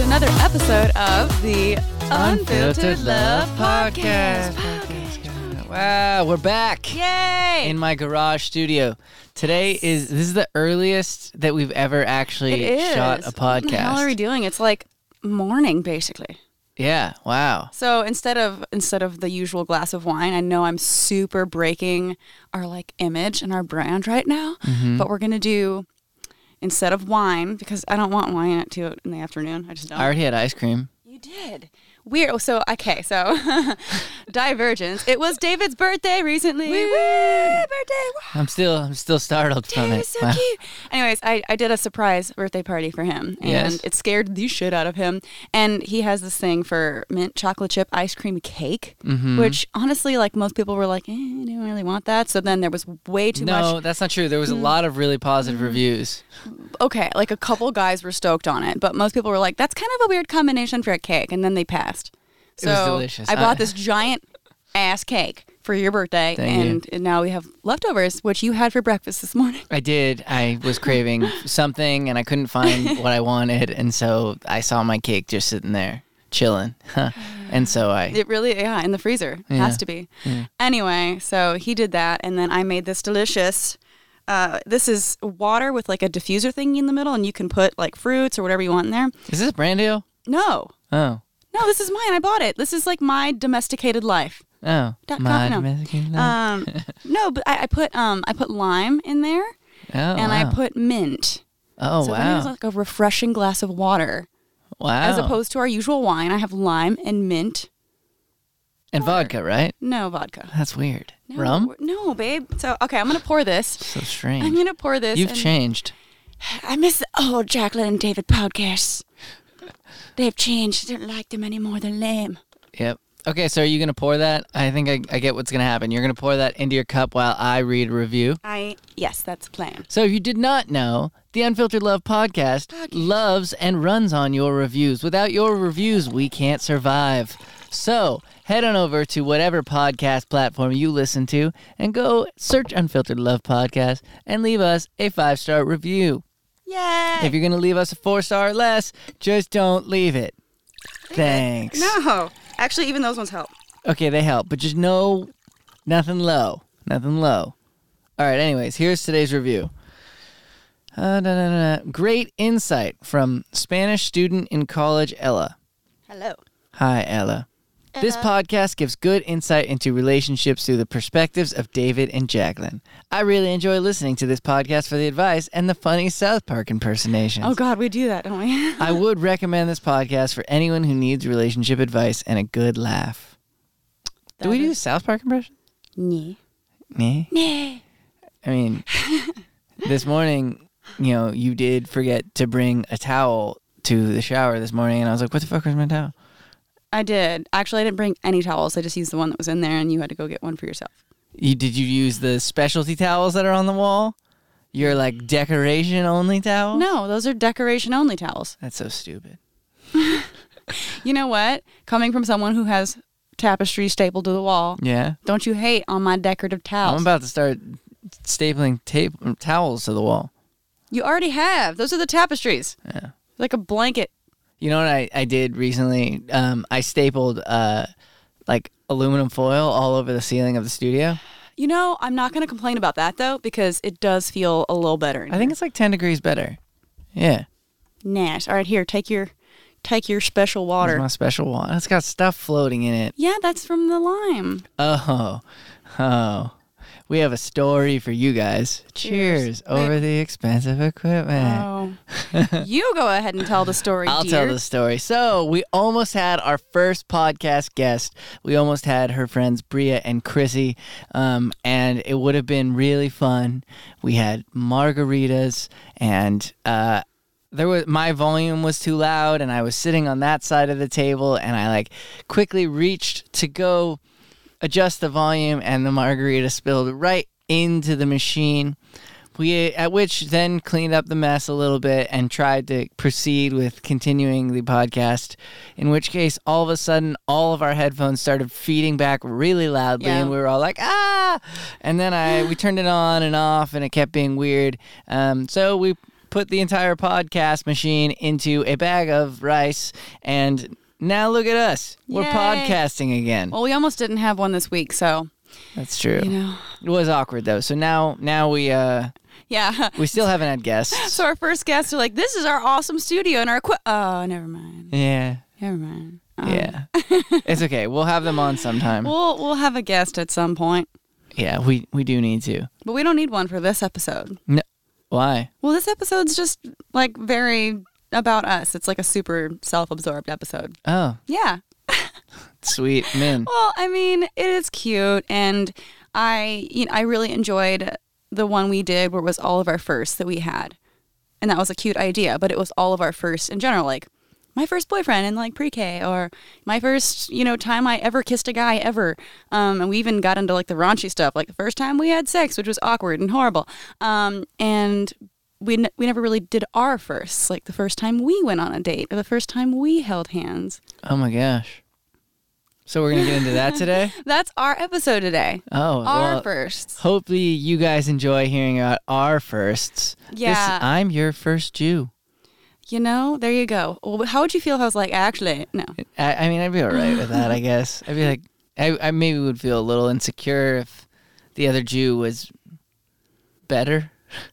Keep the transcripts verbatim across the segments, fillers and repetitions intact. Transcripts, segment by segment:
another episode of the Unfiltered Love Podcast. Podcast. Wow, we're back. Yay! In my garage studio. Today is this is the earliest that we've ever actually It is. shot a podcast. What the hell are we doing? It's like morning, basically. Yeah, wow. So instead of instead of the usual glass of wine, I know I'm super breaking our like image and our brand right now, Mm-hmm. but we're gonna do instead of wine, because I don't want wine at two in the afternoon. I just don't. I already had ice cream. You did. Weird. Oh, so, okay, so divergence. It was David's birthday recently. Woo! Birthday! I'm still I'm still startled from David it. is so Wow. cute. Anyways, I, I did a surprise birthday party for him, and Yes. it scared the shit out of him. And he has this thing for mint chocolate chip ice cream cake, Mhm. which honestly, like most people were like, eh, I don't really want that. So then there was way too No, much. Mm. that's not true. There was a lot of really positive reviews. Okay, like a couple guys were stoked on it, but most people were like, that's kind of a weird combination for a cake, and then they passed. It was So delicious. I bought I- this giant ass cake for your birthday, Thank you. and, and now we have leftovers, which you had for breakfast this morning. I did. I was craving something and I couldn't find what I wanted, and so I saw my cake just sitting there chilling. And so I It really, yeah, in the freezer. It Yeah. has to be. Yeah. Anyway, so he did that, and then I made this delicious. Uh, this is water with like a diffuser thingy in the middle, and you can put like fruits or whatever you want in there. Is this brand deal? No, Oh. no, this is mine. I bought it. This is like my domesticated life. Oh. Dot My com, no. domestic love. Um, no, but I, I put um, I put lime in there, oh, and wow. I put mint. Oh, so then it was wow. like a refreshing glass of water, Wow. as opposed to our usual wine. I have lime and mint. And vodka, right? No vodka. That's weird. No, Rum? No, babe. So okay, I'm gonna pour this. So strange. I'm gonna pour this. You've and changed. I miss the old Jacqueline and David podcasts. They've changed. I don't like them anymore. They're lame. Yep. Okay, so are you going to pour that? I think I, I get what's going to happen. You're going to pour that into your cup while I read a review. I yes, that's the plan. So if you did not know, the Unfiltered Love Podcast loves and runs on your reviews. Without your reviews, we can't survive. So head on over to whatever podcast platform you listen to and go search Unfiltered Love Podcast and leave us a five-star review. Yay! If you're going to leave us a four-star or less, just don't leave it. Thanks. No, actually, even those ones help. Okay, they help, but just no, nothing low. Nothing low. All right, anyways, here's today's review. Uh, da, da, da, da. Great insight from Spanish student in college, Ella. Hello. Hi, Ella. This podcast gives good insight into relationships through the perspectives of David and Jacqueline. I really enjoy listening to this podcast for the advice and the funny South Park impersonations. Oh God, we do that, don't we? I would recommend this podcast for anyone who needs relationship advice and a good laugh. Do we do a South Park impression? Nee. Nee. Nee. I mean, this morning, you know, you did forget to bring a towel to the shower this morning, and I was like, what the fuck was my towel? I did. Actually, I didn't bring any towels. I just used the one that was in there, and you had to go get one for yourself. You Did you use the specialty towels that are on the wall? Your, like, decoration-only towels? No, those are decoration-only towels. That's so stupid. You know what? Coming from someone who has tapestry stapled to the wall, Yeah? don't you hate on my decorative towels? I'm about to start stapling tape towels to the wall. You already have. Those are the tapestries. Yeah. Like a blanket. You know what I, I did recently? Um, I stapled, uh, like, aluminum foil all over the ceiling of the studio. You know, I'm not going to complain about that, though, because it does feel a little better. in I think here. it's like ten degrees better. Yeah. Nice. All right, here, take your take your special It's water. my special one. It's got stuff floating in it. Yeah, that's from the lime. Oh, oh. We have a story for you guys. Cheers. Cheers over the expensive equipment. Oh. You go ahead and tell the story, I'll dear. tell the story. So we almost had our first podcast guest. We almost had her friends Bria and Chrissy, um, and it would have been really fun. We had margaritas, and uh, there was my volume was too loud, and I was sitting on that side of the table, and I like quickly reached to go adjust the volume, and the margarita spilled right into the machine. We at which then cleaned up the mess a little bit and tried to proceed with continuing the podcast, in which case all of a sudden all of our headphones started feeding back really loudly, Yeah. and we were all like, ah, and then I we turned it on and off, and it kept being weird. Um, so we put the entire podcast machine into a bag of rice, and now look at us. We're Yay. podcasting again. Well, we almost didn't have one this week, so That's true. you know. It was awkward though. So now, now we uh, Yeah. we still haven't had guests. So our first guests are like, "This is our awesome studio and our equi-" Oh, never mind. Yeah, Never mind. Um, yeah. It's okay. We'll have them on sometime. We'll we'll have a guest at some point, Yeah, we we do need to. but we don't need one for this episode. No, why? Well, this episode's just like very about us. It's like a super self-absorbed episode. Oh, Yeah. sweet Min. Well, I mean, it is cute, and I, you know, I really enjoyed the one we did where it was all of our firsts that we had, and that was a cute idea. But it was all of our firsts in general, like my first boyfriend in like pre-K, or my first, you know, time I ever kissed a guy ever. Um, and we even got into like the raunchy stuff, like the first time we had sex, which was awkward and horrible. Um, and we n- we never really did our firsts, like the first time we went on a date or the first time we held hands. Oh my gosh. So we're gonna get into that today. That's our episode today. Oh, Our well, firsts. hopefully you guys enjoy hearing about our firsts. Yeah. This- I'm your first Jew. You know, there you go. Well, how would you feel if I was like, actually, no. I, I mean, I'd be all right with that, I guess. I'd be like, I, I maybe would feel a little insecure if the other Jew was better.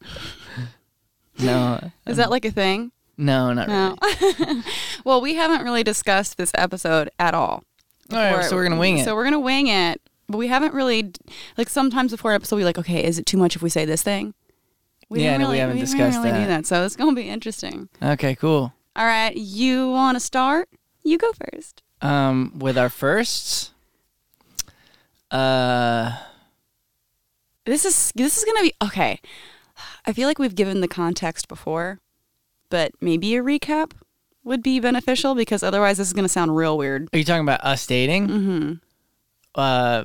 No. Is that like a thing? No, not No. really. Well, we haven't really discussed this episode at all. All right, so we're going to wing it. So we're going to wing it. But we haven't really, like sometimes before an episode, we're like, okay, is it too much if we say this thing? We Yeah, didn't no, we really, haven't we didn't discussed really that. do that. So it's going to be interesting. Okay, cool. All right. You want to start? You go first. Um, with our firsts, uh, This is, this is going to be, okay. I feel like we've given the context before, but maybe a recap would be beneficial because otherwise this is going to sound real weird. are you talking about us dating? Mm-hmm. Uh,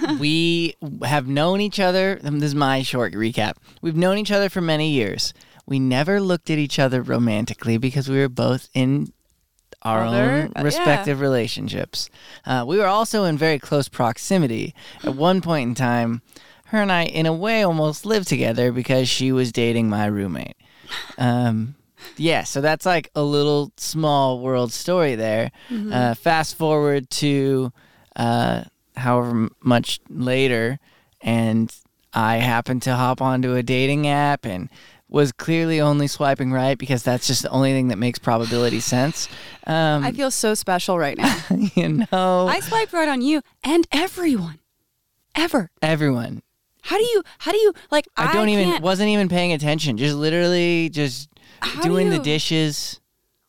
we have known each other. um, This is my short recap. We've known each other for many years. We never looked at each other romantically because we were both in our Other- own respective relationships. Uh, we were also in very close proximity. At one point in time, her and I, in a way, almost lived together because she was dating my roommate. Um, yeah, so that's like a little small world story there. Mm-hmm. Uh, fast forward to uh, however m- much later, and I happened to hop onto a dating app and was clearly only swiping right because that's just the only thing that makes probability sense. Um, I feel so special right now. you know, I swiped right on you and everyone, ever. everyone. How do you? How do you like? I don't even can't- wasn't even paying attention. Just literally just How do doing the you- dishes.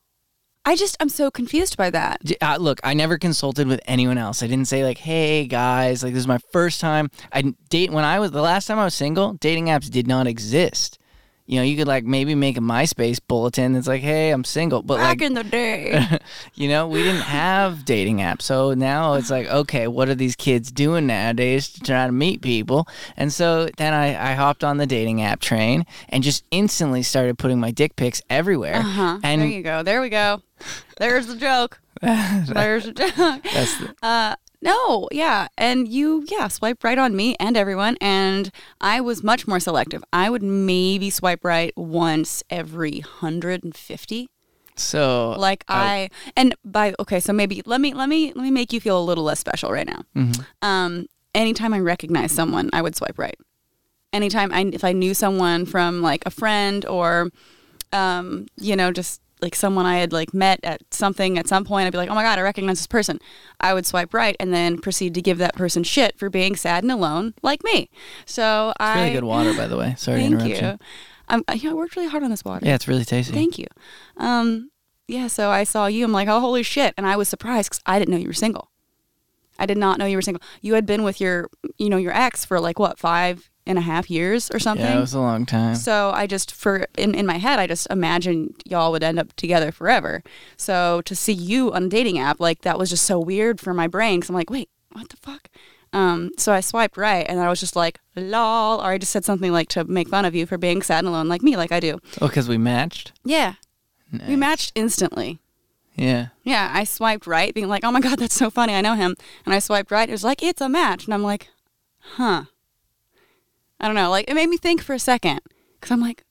I just I'm so confused by that. J- Uh, look, I never consulted with anyone else. I didn't say like, "Hey guys, like this is my first time." I didn't date when I was the last time I was single. Dating apps did not exist. You know, you could like maybe make a MySpace bulletin that's like, "Hey, I'm single," but Back like, in the day. you know, we didn't have dating apps. So now it's like, okay, what are these kids doing nowadays to try to meet people? And so then I, I hopped on the dating app train and just instantly started putting my dick pics everywhere. Uh huh. And there you go. There we go. There's the joke. There's the joke. that's the, Uh, no, yeah. And you, yeah, swipe right on me and everyone. And I was much more selective. I would maybe swipe right once every one hundred fifty. so Like I, and by, okay, so maybe let me, let me, let me make you feel a little less special right now. Mhm. Um, anytime I recognize someone, I would swipe right. Anytime I, if I knew someone from like a friend or, um, you know, just like someone I had like met at something at some point, I'd be like, oh my God, I recognize this person. I would swipe right and then proceed to give that person shit for being sad and alone like me. So It's I. really good water, by the way. Sorry Thank to interrupt you. you. Um, yeah, I worked really hard on this water. Yeah, it's really tasty. Thank you. Um, yeah, so I saw you. I'm like, oh, holy shit. And I was surprised because I didn't know you were single. I did not know you were single. You had been with your, you know, your ex for like, what, five and a half years or something? Yeah, it was a long time. So I just, for in, in my head, I just imagined y'all would end up together forever. So to see you on a dating app, like that was just so weird for my brain. Because I'm like, wait, what the fuck? Um, so I swiped right and I was just like, lol. Or I just said something like to make fun of you for being sad and alone like me, like I do. Oh, because we matched? Yeah. We Nice. matched instantly. Yeah. Yeah, I swiped right, being like, oh my God, that's so funny. I know him. And I swiped right. It was like, it's a match. And I'm like, huh. I don't know. Like, it made me think for a second. Because I'm like,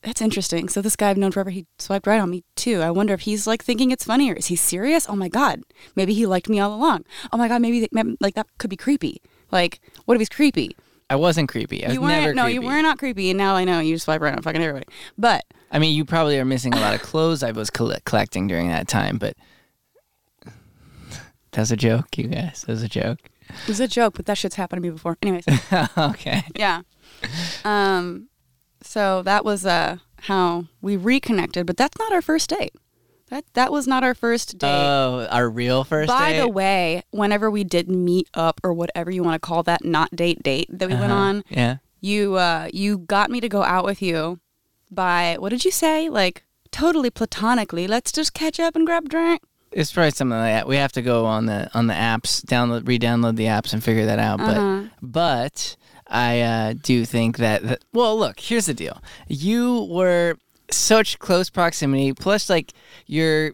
that's interesting. So this guy I've known forever, he swiped right on me too. I wonder if he's like thinking it's funny or is he serious? Oh my God, maybe he liked me all along. Oh my God, maybe, th- maybe like that could be creepy. Like, what if he's creepy? I wasn't creepy. I was you weren't, never no, creepy. you were not creepy, and now I know you swipe right on fucking everybody. But I mean, you probably are missing a lot of clothes I was coll- collecting during that time, but that was a joke, you guys. That was a joke. it was a joke, but that shit's happened to me before. Anyways, Okay. yeah. Um, so that was uh how we reconnected, but that's not our first date. That that was not our first date. Oh, our real first By date? the way, whenever we did meet up or whatever you want to call that not date date that we went Uh-huh. on, Yeah. you uh you got me to go out with you by what did you say? Like totally platonically. Let's just catch up and grab a drink. It's probably something like that. We have to go on the on the apps, download, re-download the apps, and figure that out. But Uh-huh. but I uh, do think that, that. Well, look, here's the deal. You were such close proximity. Plus, like you're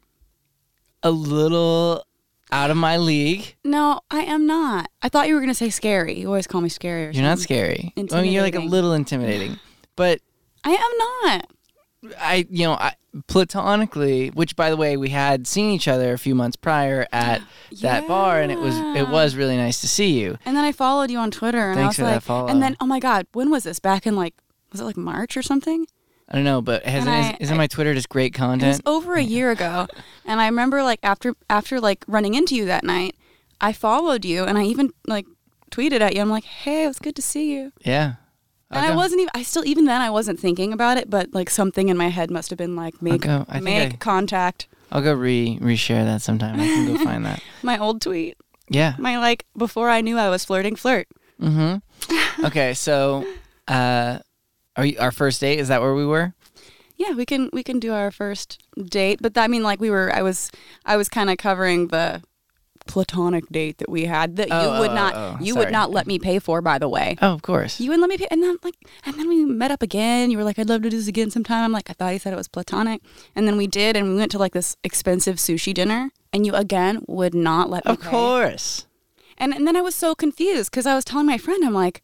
a little out of my league. No, I am not. I thought you were gonna say scary. You always call me scary. Or You're not something. scary. I mean, you're like a Intimidating. little intimidating. But I am not. I, you know, I, platonically, which by the way, we had seen each other a few months prior at that bar, and it was it Yeah. was really nice to see you. And then I followed you on Twitter, and Thanks I was for that like, follow. and then oh my God, when was this? Back in like, was it like March or something? I don't know, but hasn't And I- isn't my Twitter just great It was content? over a year ago, and I remember like after after like running into you that night, I followed you, and I even like tweeted at you. I'm like, hey, it was good to see you. Yeah. I'll And I go. wasn't even. I still even then I wasn't thinking about it, but like something in my head must have been like make go- I think make I- contact. I'll go re reshare that sometime. I can go find that. My old tweet, Yeah. my like before I knew I was flirting flirt. Mm-hmm. Okay, so uh, are you, our first date? Is that where we were? Yeah, we can we can do our first date, but I mean like we were. I was I was kind of covering the platonic date that we had that Oh, you would oh, not oh, you sorry. would not let me pay for. By the way. Oh, of course. You wouldn't let me pay, and then like, and then we met up again. You were like, "I'd love to do this again sometime." I'm like, "I thought he said it was platonic," and then we did, and we went to like this expensive sushi dinner, and you again would not let me Of pay. course. And and then I was so confused because I was telling my friend, I'm like,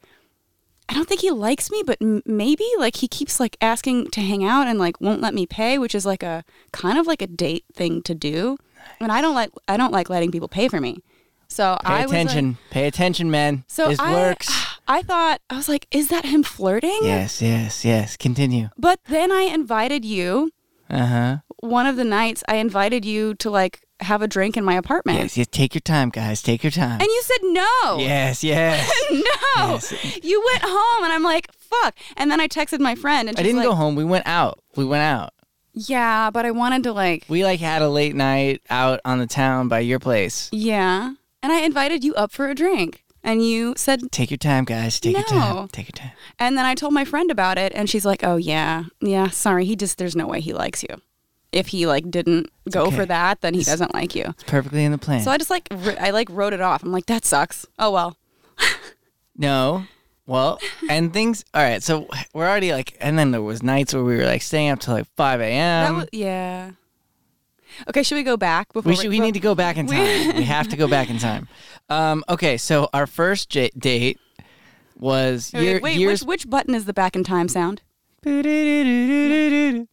I don't think he likes me, but m- maybe like he keeps like asking to hang out and like won't let me pay, which is like a kind of like a date thing to do, and I don't like I don't like letting people pay for me. So Pay I attention. was like, Pay attention, man. so this I, works. I thought I was like, is that him flirting? Yes, yes, yes. Continue. But then I invited you. Uh huh. One of the nights, I invited you to like have a drink in my apartment, Yes, yes. Take your time, guys. Take your time. and you said no. Yes, yes. No. Yes. You went home, and I'm like, fuck. And then I texted my friend, and I she's didn't like, go home. We went out. We went out. yeah, but I wanted to like, We like had a late night out on the town by your place. yeah. And I invited you up for a drink, and you said, Take your time, guys. Take your No. time. Take your time. and then I told my friend about it, and she's like, oh yeah, yeah, sorry, he just, there's no way he likes you. If he like didn't go okay. for that, then he doesn't like you. It's perfectly in the plan. So I just like, r- I like wrote it off. I'm like, that sucks. Oh well. No. Well, and things. All right. So we're already like, and then there was nights where we were like staying up till like five That a.m. was, yeah. Okay, should we go back before We should. We need to go back in time. we have to go back in time. Um. Okay. So our first j- date was Wait, year, wait, years. which, which button is the back in time sound? Back in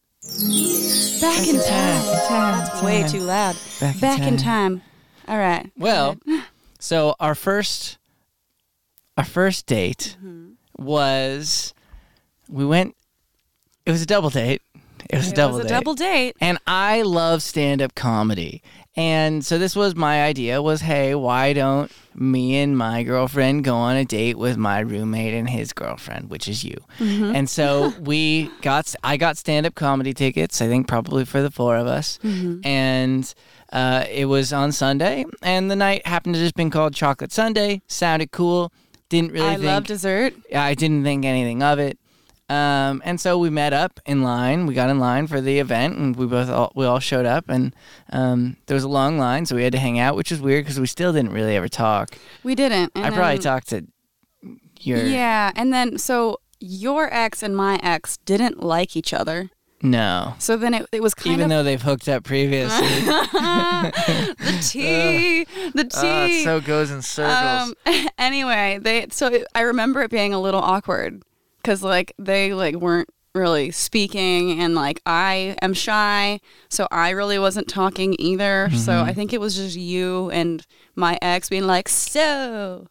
time. That's way too loud. Back in Back in time. time. All right. go Well, ahead. so our first, our first date Mm-hmm. was, we went. It was a double date. It was a It double was a date. double date. And I love stand-up comedy. And so this was my idea was, hey, why don't me and my girlfriend go on a date with my roommate and his girlfriend, which is you. Mm-hmm. And so we got, I got stand-up comedy tickets, I think probably for the four of us. Mm-hmm. And uh, it was on Sunday. And the night happened to just been called Chocolate Sunday. Sounded cool. Didn't really I think. love dessert. I didn't think anything of it. Um, and so we met up in line. We got in line for the event, and we both all, we all showed up. And um, there was a long line, so we had to hang out, which was weird because we still didn't really ever talk. We didn't. And I probably then- talked to your Yeah, and then so your ex and my ex didn't like each other. no, So then it, it was kind even of though they've hooked up previously. the tea, the tea. Oh, it so goes in circles. Um, anyway, they so it, I remember it being a little awkward because like they like weren't really speaking, and like I am shy, so I really wasn't talking either. Mm-hmm. So I think it was just you and my ex being like, so,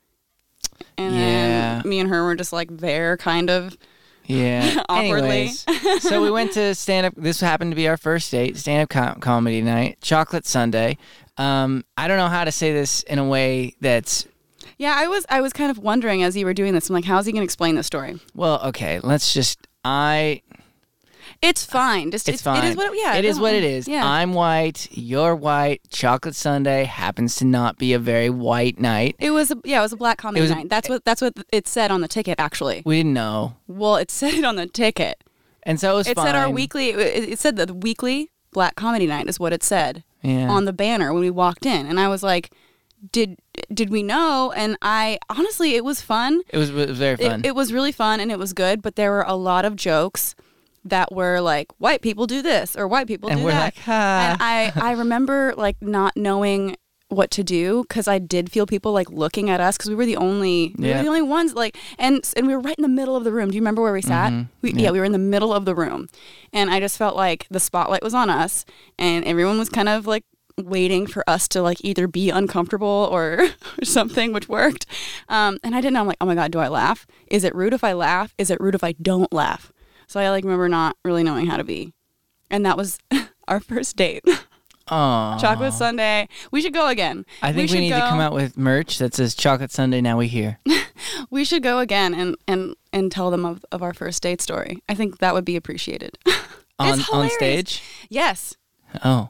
and yeah. then me and her were just like there, kind of. Yeah. Awkwardly. Anyways, so we went to stand up. This happened to be our first date, stand up com- comedy night, Chocolate Sunday. Um, I don't know how to say this in a way that's. Yeah, I was I was kind of wondering as you were doing this. I'm like, how's he going to explain this story? Well, okay, let's just. I. It's fine. Just, it's, it's fine. It is what. Yeah. It is what it is. Yeah. I'm white. You're white. Chocolate Sunday happens to not be a very white night. It was. A, yeah, it was a black comedy was night. A, that's what. That's what it said on the ticket. Actually, we didn't know. Well, it said it on the ticket, and so it was. It fine. said our weekly. It, it said that the weekly black comedy night is what it said yeah. on the banner when we walked in, and I was like, did did we know? And I honestly, it was fun. It was, it was very fun. It, it was really fun and it was good, but there were a lot of jokes that were like, white people do this or white people and do we're that. Like, ha. And I I remember like not knowing what to do because I did feel people like looking at us because we were the only we yeah. were the only ones like and and we were right in the middle of the room. Do you remember where we sat? Mm-hmm. We, yeah. yeah, we were in the middle of the room, and I just felt like the spotlight was on us, and everyone was kind of like waiting for us to like either be uncomfortable or, or something, which worked. Um, and I didn't know. I'm like, oh my god, do I laugh? Is it rude if I laugh? Is it rude if I don't laugh? So I like remember not really knowing how to be, and that was our first date. Aww. Chocolate Sunday. We should go again. I think we, we need go. to come out with merch that says Chocolate Sunday, now we here. We should go again and, and, and tell them of, of our first date story. I think that would be appreciated. on on stage? Yes. Oh.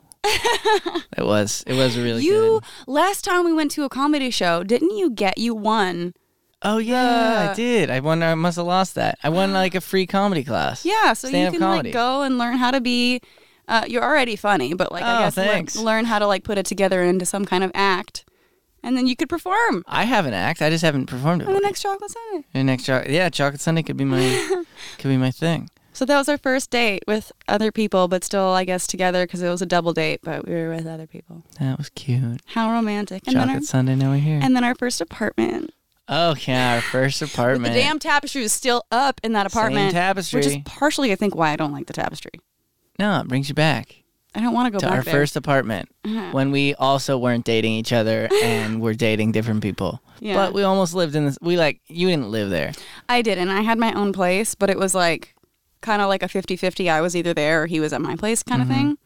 it was. It was really you, good. Last time we went to a comedy show, didn't you get, you won? Oh, yeah, the... I did. I won. I must have lost that. I won like a free comedy class. Yeah, so you can comedy. like go and learn how to be... Uh, you're already funny, but like oh, I guess thanks. learn, learn how to like put it together into some kind of act, and then you could perform. I have an act. I just haven't performed it. On the next Chocolate Sunday. The next chocolate, yeah, Chocolate Sunday could be my could be my thing. So that was our first date with other people, but still, I guess together because it was a double date, but we were with other people. That was cute. How romantic! And Chocolate then our, Sunday, now we're here. And then our first apartment. Oh yeah, our first apartment. The damn tapestry is still up in that apartment. Same tapestry, which is partially, I think, why I don't like the tapestry. No, it brings you back. I don't want to go to back our there. first apartment uh-huh. when we also weren't dating each other and were dating different people. Yeah. But we almost lived in this. We like, you didn't live there. I didn't. I had my own place, but it was like kind of like a fifty-fifty. I was either there or he was at my place kind mm-hmm. of thing.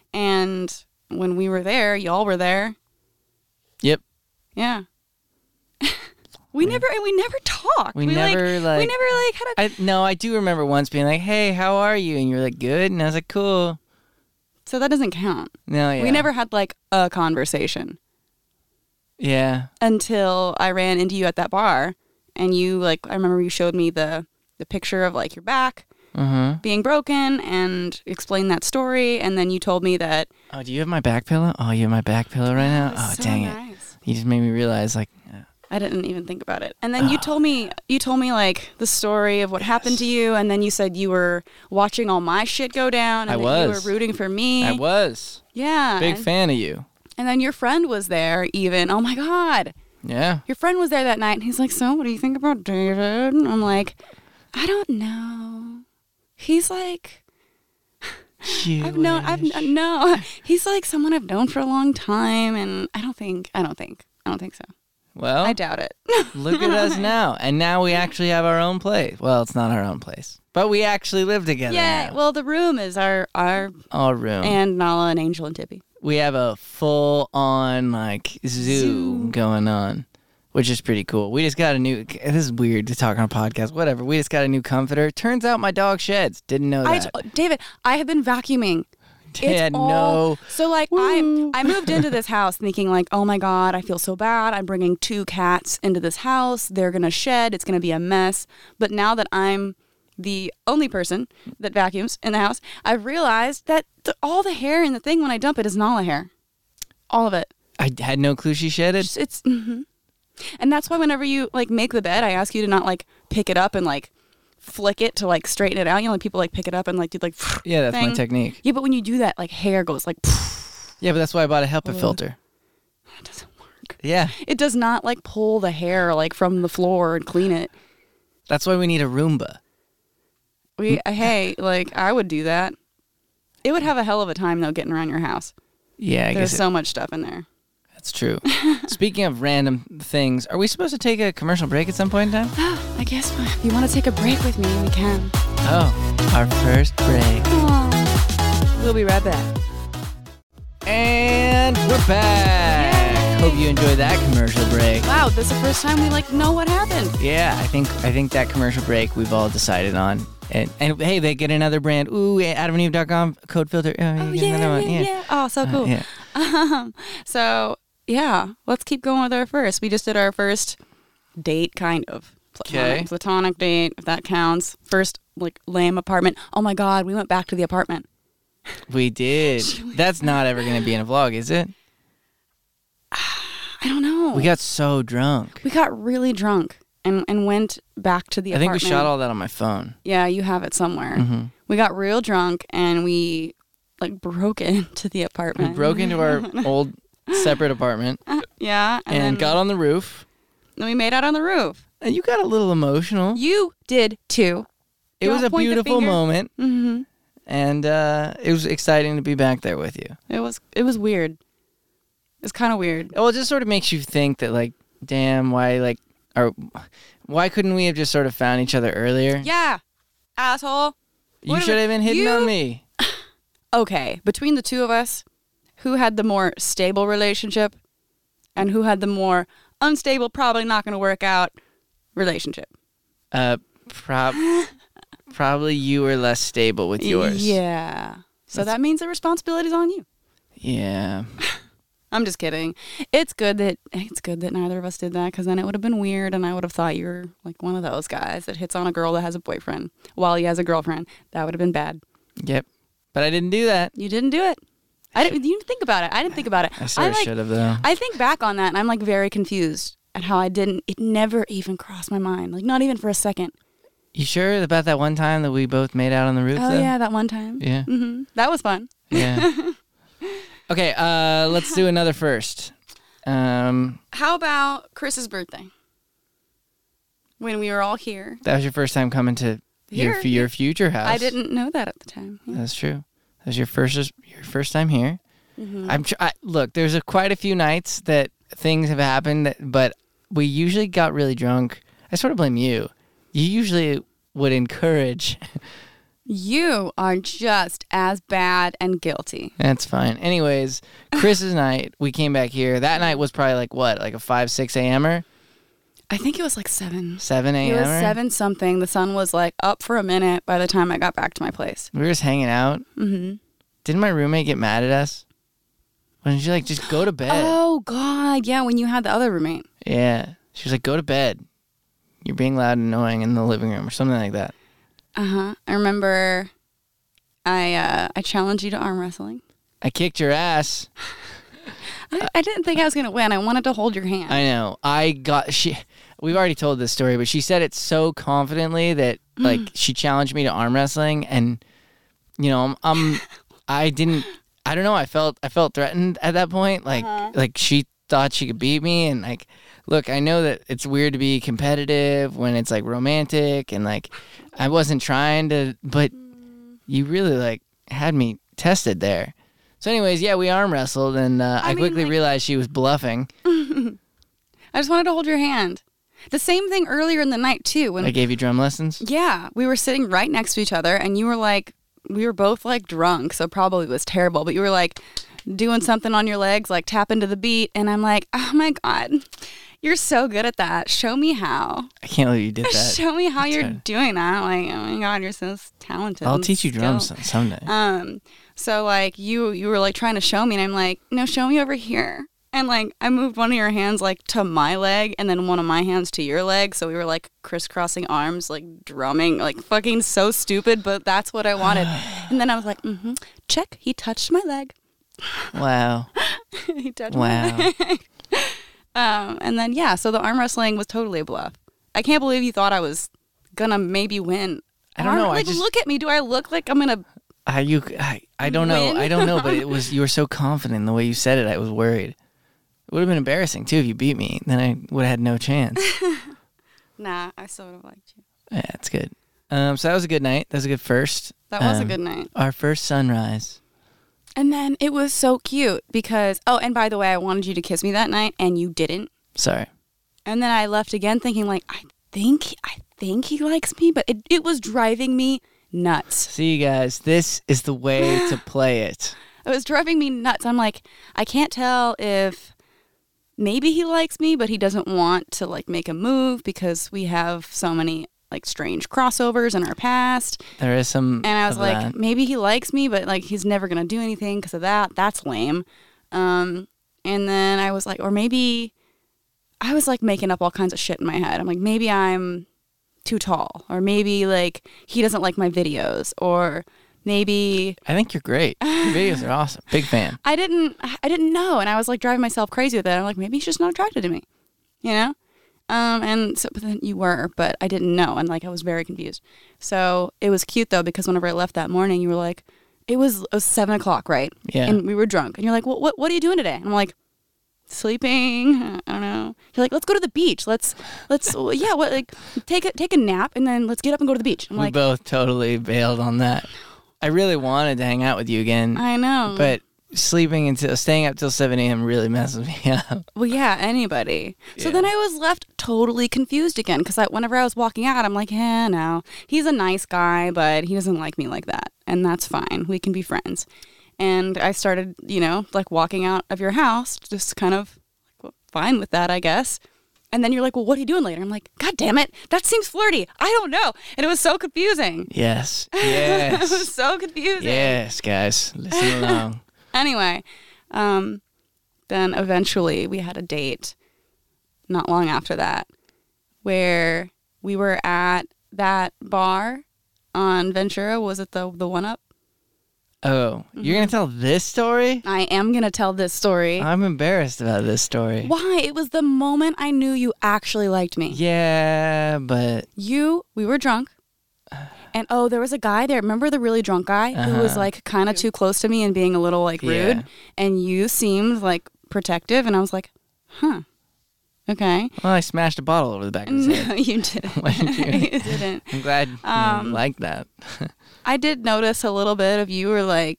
And when we were there, y'all were there. Yep. Yeah. we yeah. never, and we never talked. We, we never like, like. We never like had a. I, no, I do remember once being like, "Hey, how are you?" And you were like, "Good," and I was like, "Cool." So that doesn't count. No, yeah. We never had like a conversation. Yeah. Until I ran into you at that bar, and you like, I remember you showed me the the picture of like your back uh-huh. being broken, and explained that story, and then you told me that. Oh, do you have my back pillow? Oh, you have my back pillow right now? Oh, oh so dang nice. it! You just made me realize like. Uh, I didn't even think about it. And then oh. you told me you told me like the story of what yes. happened to you, and then you said you were watching all my shit go down, and I that was. you were rooting for me. I was. Yeah. Big and, fan of you. And then your friend was there even. Oh my God. Yeah. Your friend was there that night, and he's like, "So, what do you think about David?" And I'm like, "I don't know." He's like, you I've known, I've no. He's like someone I've known for a long time, and I don't think, I don't think, I don't think so. Well, I doubt it. Look at us now. And now we actually have our own place. Well, it's not our own place, but we actually live together. Yeah. now. Well, the room is our, our, our room. And Nala and Angel and Tippy. We have a full on like zoo, zoo going on, which is pretty cool. We just got a new, this is weird to talk on a podcast, whatever. We just got a new comforter. Turns out my dog sheds. Didn't know that. I, David, I have been vacuuming. Yeah, it's all, no. So like I I moved into this house thinking like, oh my God, I feel so bad. I'm bringing two cats into this house. They're going to shed. It's going to be a mess. But now that I'm the only person that vacuums in the house, I've realized that the, all the hair in the thing when I dump it is Nala hair. All of it. I had no clue she shedded. It's, it's mm-hmm. And that's why whenever you like make the bed, I ask you to not like pick it up and like flick it to like straighten it out. You know, like people like pick it up and like do like yeah, that's thing. my technique. Yeah, but when you do that, like hair goes like yeah, but that's why I bought a HEPA Ugh. filter. That doesn't work. Yeah, it does not like pull the hair like from the floor and clean it. That's why we need a Roomba. We hey, like I would do that. It would have a hell of a time though getting around your house. Yeah, I There's guess it- so much stuff in there. That's true. Speaking of random things, are we supposed to take a commercial break at some point in time? I guess if you want to take a break with me, we can. Oh, our first break. Aww. We'll be right back. And we're back. Yay. Hope you enjoyed that commercial break. Wow, this is the first time we like know what happened. Yeah, I think I think that commercial break we've all decided on. And, and hey, they get another brand. Ooh, adam and eve dot com code filter. Oh, Oh you get yeah, another yeah, one. yeah. Oh, so cool. Uh, yeah. Um, so yeah, let's keep going with our first. We just did our first date, kind of. Platonic, 'Kay. platonic date, if that counts. First, like lame apartment. Oh my God, we went back to the apartment. We did. That's not ever going to be in a vlog, is it? I don't know. We got so drunk. we got really drunk and and went back to the I think apartment. we shot all that on my phone. Yeah, you have it somewhere. Mm-hmm. We got real drunk and we like broke into the We apartment. broke into our old separate apartment yeah, and, then, got on the roof. then we made out on the roof. And you got a little emotional. You did too. It was Don't a point the beautiful finger. moment, Mm-hmm. and uh, it was exciting to be back there with you. It was it was weird. It's kind of weird. Well, it just sort of makes you think that, like, damn, why, like, or why couldn't we have just sort of found each other earlier? Yeah, asshole. You What should are- have been hitting you- on me. Okay, between the two of us, who had the more stable relationship, and who had the more unstable, probably not going to work out relationship? Uh, prob- probably you were less stable with yours. Yeah. So That's- that means the responsibility's on you. Yeah. I'm just kidding. It's good that it's good that neither of us did that, because then it would have been weird, and I would have thought you were like one of those guys that hits on a girl that has a boyfriend while he has a girlfriend. That would have been bad. Yep. But I didn't do that. You didn't do it. I didn't. You didn't think about it. I didn't think about it. I sort of like, should have, though. I think back on that, and I'm like very confused at how I didn't. It never even crossed my mind, like not even for a second. You sure about that one time that we both made out on the roof, Oh though? yeah, that one time. Yeah. hmm That was fun. Yeah. Okay, uh, let's do another first. Um, How about Chris's birthday? When we were all here. that was your first time coming to your Here. your future house. I didn't know that at the time. Yeah. That's true. That was your first your first time here. Mhm. I'm tr- I, look. There's a, quite a few nights that things have happened, that, but we usually got really drunk. I sort of blame you. You usually would encourage. You are just as bad and guilty. That's fine. Anyways, Chris's night, we came back here. That night was probably like what, like a five, six a.m.er, I think it was like seven. seven It was a.m.er. seven something. The sun was like up for a minute by the time I got back to my place. We were just hanging out. Mm-hmm. Didn't my roommate get mad at us? Why didn't she like just go to bed? Oh God, yeah. When you had the other roommate. Yeah. She was like, go to bed. You're being loud and annoying in the living room or something like that. Uh huh. I remember. I uh, I challenged you to arm wrestling. I kicked your ass. I, I didn't think I was gonna win. I wanted to hold your hand. I know. I got she. We've already told this story, but she said it so confidently that like she challenged me to arm wrestling, and you know, I'm, I'm I didn't. I don't know. I felt I felt threatened at that point. Like Uh-huh. like she thought she could beat me, and like, look, I know that it's weird to be competitive when it's like romantic, and like I wasn't trying to, but you really like had me tested there. So, anyways, yeah, we arm wrestled, and uh, I, I mean, quickly like- realized she was bluffing. I just wanted to hold your hand. The same thing earlier in the night too. When I gave you drum lessons. yeah, we were sitting right next to each other, and you were like, we were both like drunk, so probably was terrible. But you were like doing something on your legs, like tapping to the beat, and I'm like, oh my God, you're so good at that. Show me how. I can't believe you did that. Show me how That's you're hard. doing that. Like, oh my God, you're so talented. I'll and teach you drums skilled. someday. Um, so like you you were like trying to show me, and I'm like, no, show me over here. And like I moved one of your hands like to my leg, and then one of my hands to your leg. So we were like crisscrossing arms, like drumming, like fucking so stupid, but that's what I wanted. And then I was like, mm-hmm, check. He touched my leg. Wow. He touched Wow. my leg. Um, and then yeah, so the arm wrestling was totally a bluff. I can't believe you thought I was gonna maybe win. I don't know, I Like, just- look at me. Do I look like I'm gonna? I you I, I don't know. Win? I don't know, but it was you were so confident in the way you said it. I was worried. It would have been embarrassing too if you beat me. Then I would have had no chance. Nah, I still would have liked you. Yeah, it's good. Um, so that was a good night. That was a good first. That was um, a good night. Our first sunrise. And then it was so cute because, oh, and by the way, I wanted you to kiss me that night and you didn't. Sorry. And then I left again thinking like, I think, I think he likes me, but it, it was driving me nuts. See, you guys, this is the way to play it. It was driving me nuts. I'm like, I can't tell if maybe he likes me, but he doesn't want to like make a move because we have so many like strange crossovers in our past. There is some. And I was of like, that. maybe he likes me, but like he's never going to do anything because of that. That's lame. Um, and then I was like, or maybe I was like making up all kinds of shit in my head. I'm like, maybe I'm too tall, or maybe like he doesn't like my videos, or maybe I think you're great. Your videos are awesome. Big fan. I didn't I didn't know, and I was like driving myself crazy with it. I'm like, maybe he's just not attracted to me, you know? Um, and so but then you were, but I didn't know, and like I was very confused. So it was cute though, because whenever I left that morning, you were like, it was, it was seven o'clock, right? Yeah. And we were drunk, and you're like, well, what what are you doing today? And I'm like, sleeping. I don't know. You're like, let's go to the beach. Let's let's yeah, what like take a take a nap, and then let's get up and go to the beach. I'm we like, both totally bailed on that. I really wanted to hang out with you again, I know, but sleeping until staying up till seven a.m. really messes me up. well, yeah, anybody. So Yeah. then I was left totally confused again because I, whenever I was walking out, I'm like, yeah, no, he's a nice guy, but he doesn't like me like that, and that's fine. We can be friends. And I started, you know, like walking out of your house, just kind of like, well, fine with that, I guess. And then you're like, well, what are you doing later? I'm like, God damn it, that seems flirty. I don't know. And it was so confusing. Yes. It Yes. was so confusing. Yes, guys. Listen along. Anyway, um, then eventually we had a date not long after that where we were at that bar on Ventura. Was it the the one up? Oh, you're going to tell this story? I am going to tell this story. I'm embarrassed about this story. Why? It was the moment I knew you actually liked me. Yeah, but You, we were drunk. And oh, there was a guy there. Remember the really drunk guy who was Uh-huh. like kind of too close to me and being a little like rude? Yeah. And you seemed like protective. And I was like, huh. Okay. well, I smashed a bottle over the back of his head. No, you didn't. Why didn't you? you didn't. I'm glad you Um, like that. I did notice a little bit of you were like,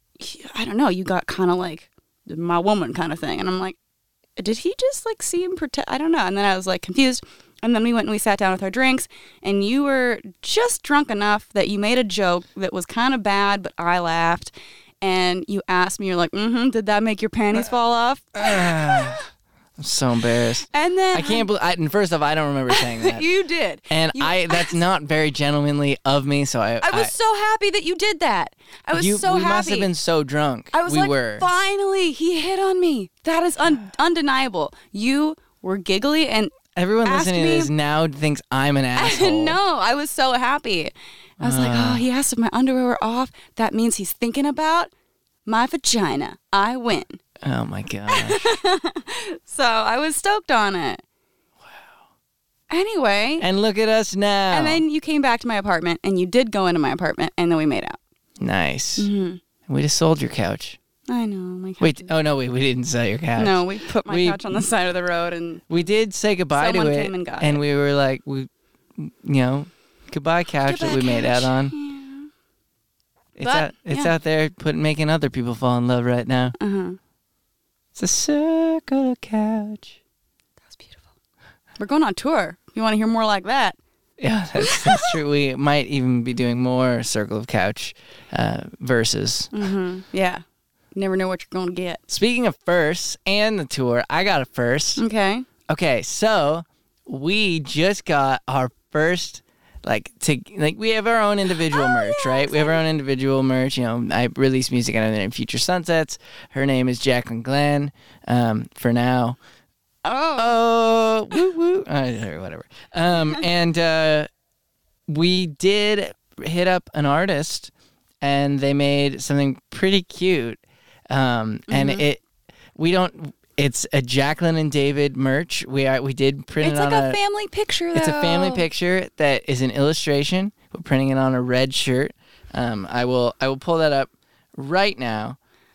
I don't know, you got kind of like my woman kind of thing. And I'm like, did he just like seem protect? I don't know. And then I was like confused. And then we went and we sat down with our drinks, and you were just drunk enough that you made a joke that was kind of bad, but I laughed. And you asked me, you're like, mm-hmm, did that make your panties fall off? I'm so embarrassed. And then I can't believe. I, and first off, I don't remember saying that. you did. and You I that's not very gentlemanly of me. So I I was so happy that you did that. I was you, so we happy. must have been so drunk. I was we like, were. finally, he hit on me. That is un- undeniable. You were giggly, and Everyone asked listening to me- this now thinks I'm an asshole. no, I was so happy. I was like, Uh. oh, he asked if my underwear were off. That means he's thinking about my vagina. I win. Oh my gosh. So I was stoked on it. Wow. Anyway, and, And look at us now. then you came back to my apartment, and you did go into my apartment, and then we made out. nice. Mm-hmm. We just sold your couch. I know. My couch Wait. is- Oh no, wait. We didn't sell your couch. No, we put my We- couch on the side of the road, and We did say goodbye Someone to it, came and got it. we were like, we, you know, goodbye couch that Goodbye, we made out couch. on. Yeah. It's But, out. It's yeah. out there, put making other people fall in love right now. Uh-huh. It's a circle couch. That was beautiful. We're going on tour. If you want to hear more like that. Yeah, that's, that's true. We might even be doing more circle of couch uh, verses. Mm-hmm. Yeah. You never know what you're going to get. Speaking of firsts and the tour, I got a first. Okay. Okay, so we just got our first, like, to like we have our own individual Oh, merch, yeah, right? We have our own individual merch. You know, I release music under the name Future Sunsets. Her name is Jacqueline Glenn. Um, for now. Oh. Oh, woo woo. Uh, whatever. Um, and uh, we did hit up an artist, and they made something pretty cute. Um, and Mhm. it, we don't. It's a Jacqueline and David merch. We are, we did print It's it like on a, a. family picture, though. It's a family picture that is an illustration. We're printing it on a red shirt. Um, I will I will pull that up right now.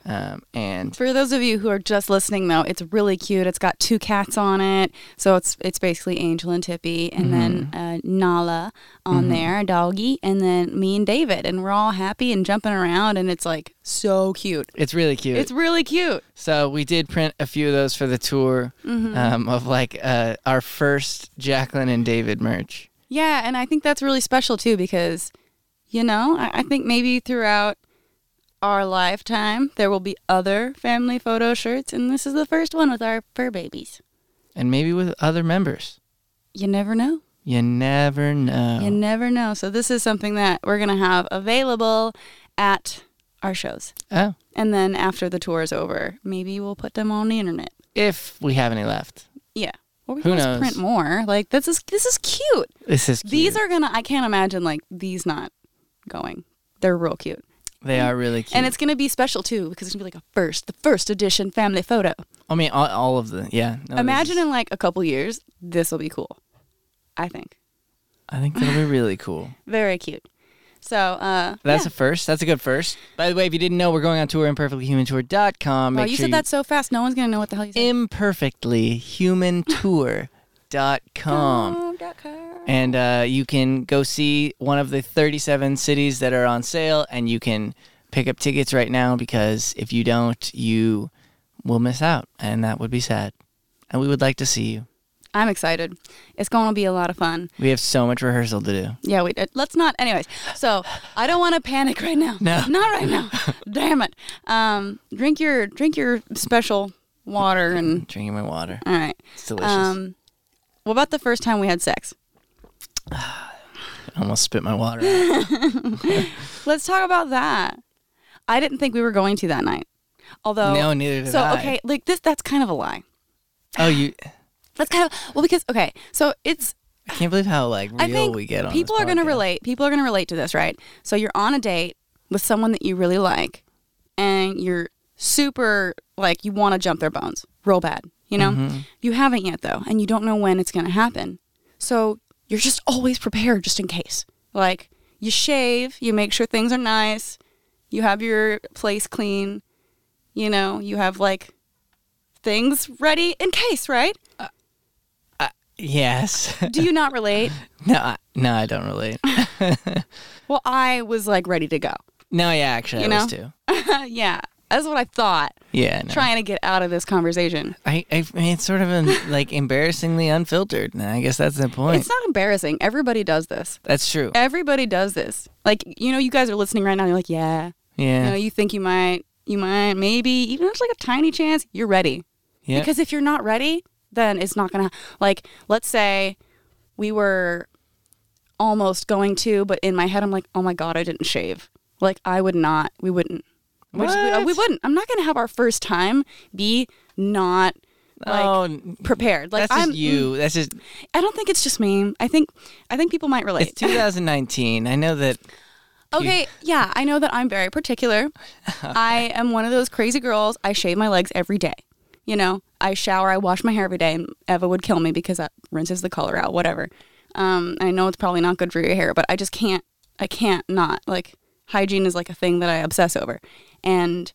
Um, and For those of you who are just listening, though, it's really cute. It's got two cats on it, so it's it's basically Angel and Tippy, and Mm-hmm. then uh, Nala on Mhm. there, a doggy, and then me and David, and we're all happy and jumping around, and it's like so cute. it's really cute. It's really cute. So we did print a few of those for the tour Mm-hmm. um, of like uh, our first Jacqueline and David merch. Yeah, and I think that's really special too because, you know, I, I think maybe throughout our lifetime there will be other family photo shirts, and this is the first one with our fur babies. And maybe with other members. You never know. You never know. You never know. So this is something that we're going to have available at our shows. oh, And then after the tour is over, maybe we'll put them on the internet. if we have any left. Yeah. Or we Who can just knows? print more. Like this is this is cute. This is cute. These are gonna I can't imagine like these not going. They're real cute. They are really cute. And it's gonna be special too because it's gonna be like a first, the first edition family photo. I mean, all, all of the, yeah. No, this Imagine is- in like a couple years, this will be cool. I think. I think that'll be really cool. Very cute. So uh That's yeah. a first. That's a good first. By the way, if you didn't know, we're going on tour, imperfectly human tour dot com. Wow, Make you sure said that so fast, no one's gonna know what the hell you said. imperfectly human tour dot com. dot com. And uh, you can go see one of the thirty-seven cities that are on sale, and you can pick up tickets right now because if you don't, you will miss out, and that would be sad. And we would like to see you. I'm excited. It's going to be a lot of fun. We have so much rehearsal to do. Yeah, we uh, let's not. Anyways, so I don't want to panic right now. No. not right now. Damn it. Um, drink your drink your special water and Drinking my water. all right. It's delicious. Um, what about the first time we had sex? I almost spit my water out. Let's talk about that. I didn't think we were going to that night. Although No, neither did so I. okay, like this that's kind of a lie. Oh, you... That's kind of well because okay, so it's I can't believe how, like, real I think we get on people this are going to podcast. relate. People are going to relate to this, right? So you're on a date with someone that you really like, and you're super like you want to jump their bones real bad. You know, Mhm. you haven't yet though, and you don't know when it's going to happen. So you're just always prepared, just in case. Like you shave, you make sure things are nice, you have your place clean. You know, you have like things ready in case, right? Yes. Do you not relate? no, I, no, I don't relate. Well, I was like ready to go. No, yeah, actually, You I was know? too. Yeah, that's what I thought. Yeah, no. Trying to get out of this conversation. I, I mean, it's sort of an, like embarrassingly unfiltered, and I guess that's the point. It's not embarrassing. Everybody does this. That's true. Everybody does this. Like, you know, you guys are listening right now. You're like, yeah. Yeah. You know, you think you might, you might, maybe, even if it's like a tiny chance, you're ready. yeah. Because if you're not ready, then it's not going to, like, let's say we were almost going to, but in my head, I'm like, oh my God, I didn't shave. Like, I would not, we wouldn't. We're just- we, What? we wouldn't. I'm not going to have our first time be not like oh, n- prepared. Like that's just I'm, you. That's just. I don't think it's just me. I think I think people might relate. It's two thousand nineteen. I know that. Okay, yeah, I know that I'm very particular. I am one of those crazy girls. I shave my legs every day. You know, I shower, I wash my hair every day, and Eva would kill me because that rinses the color out, whatever. Um, I know it's probably not good for your hair, but I just can't, I can't not. Like, hygiene is like a thing that I obsess over. And,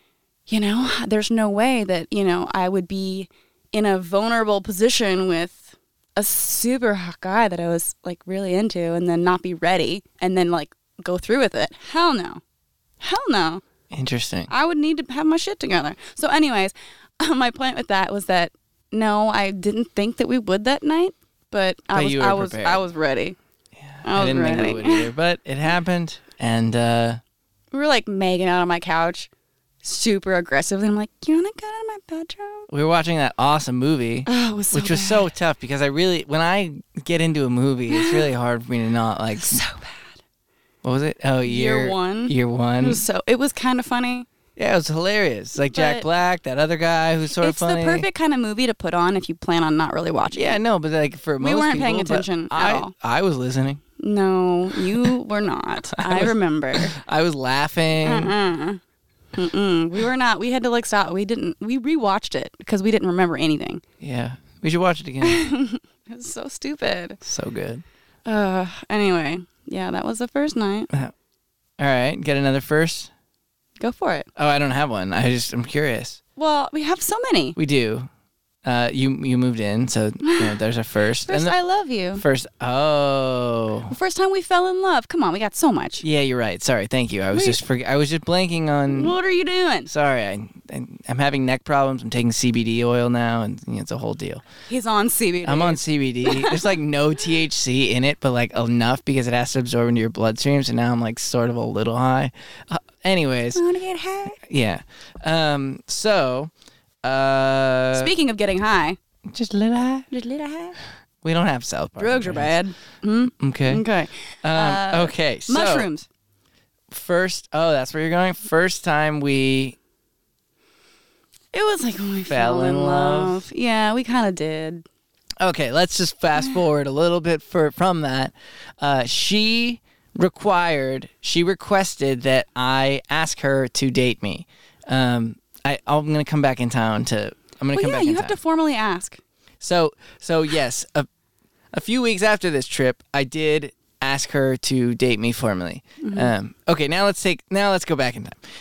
you know, there's no way that, you know, I would be in a vulnerable position with a super hot guy that I was, like, really into and then not be ready and then, like, go through with it. Hell no. Hell no. Interesting. I would need to have my shit together. So anyways, my point with that was that no, I didn't think that we would that night, but I But was you were I was prepared. I was ready. I I was didn't ready. think it would either, but it happened, and uh, We were like making out on my couch, super aggressively. I'm like, you wanna go to my bedroom? we were watching that awesome movie, Oh, it was so which was bad. so tough because I really, when I get into a movie, it's really hard for me to not like. so bad. What was it? Oh, Year year, one. Year It one. was so it was kind of funny. Yeah, it was hilarious. Like Jack But Black, that other guy who's sort it's of funny. the perfect kind of movie to put on if you plan on not really watching. Yeah, it. no, but like for most weren't people, paying but attention at I, all. I was listening. No, you were not. I remember. I was laughing. Uh-uh. Mm-mm. We were not. We had to like stop. We didn't. We rewatched it because we didn't remember anything. Yeah, we should watch it again. It was so stupid. So good. Uh. Anyway, yeah, that was the first night. All right, get another first. Go for it. Oh, I don't have one. I just I'm curious. Well, we have so many. We do. Uh, you you moved in, so you know, there's a first. First, the, I love you. First, oh. The first time we fell in love. Come on, we got so much. Yeah, you're right. Sorry, thank you. I was Wait. just forg- I was just blanking on. What are you doing? Sorry, I, I I'm having neck problems. I'm taking C B D oil now, and you know, it's a whole deal. He's on C B D. I'm on C B D. There's like no T H C in it, but like enough because it has to absorb into your bloodstream. So now I'm like sort of a little high. Uh, anyways, I want to get high. yeah. Um. So, uh, Speaking of getting high, just a little high. just a little high. We don't have South Park. Drugs are friends. bad. Hmm? Okay. Okay. Um, Uh, okay. So Mushrooms. First, oh, that's where you're going. First time we. It was like when we Fell fell, in in love. love. Yeah, we kind of did. Okay, let's just fast forward a little bit for, from that. Uh, she required, she requested that I ask her to date me. Um, I, I'm going to come back in town to. I'm going to Well, come yeah, back in you have town. to formally ask. So, so yes, a, a few weeks after this trip, I did ask her to date me formally. Mm-hmm. Um, okay, now let's take. Now let's go back in time.